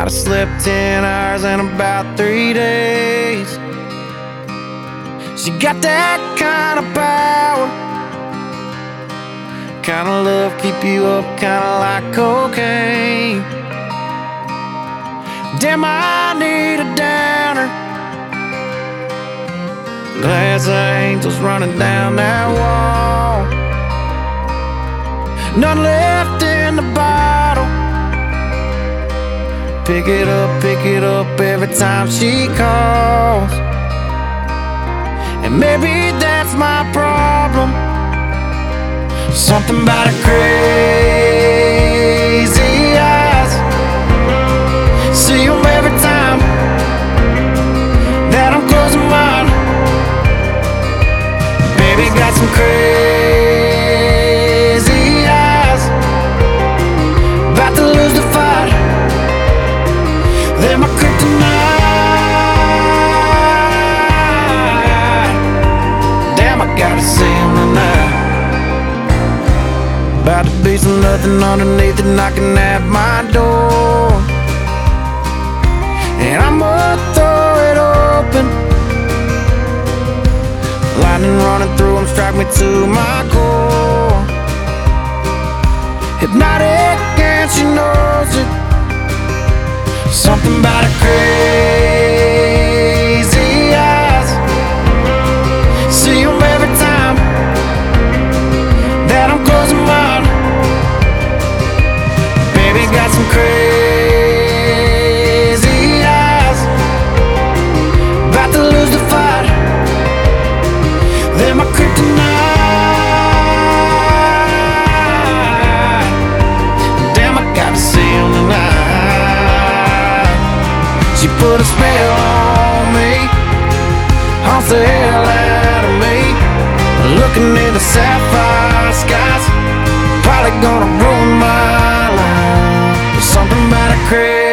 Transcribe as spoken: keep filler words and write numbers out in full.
Might have slept ten hours in about three days. She got that kind of power, kind of love keep you up, kind of like cocaine. Damn, I need a downer. Glass of angels running down that wall. None left in the bottle. Pick it up, pick it up every time she calls. And maybe that's my problem. Something about her crazy eyes. See 'em every time that I'm closing mine. Baby got some crazy eyes. About to lose the fight. They're my kryptonite. Damn, I gotta see 'em tonight. About to be some nothing underneath it knocking at my door. And I'ma throw it open. Lightning running through them, strike me to my core. Hypnotic and she knows it. Something about her crazy eyes. See 'em every time that I'm closing mine. Baby got some crazy eyes. About to lose the fight. They're my kryptonite. Damn, I gotta see 'em tonight. She put a spell on me, haunts the hell out of me. Looking in the sapphire skies, probably gonna ruin my life. There's something about a crazy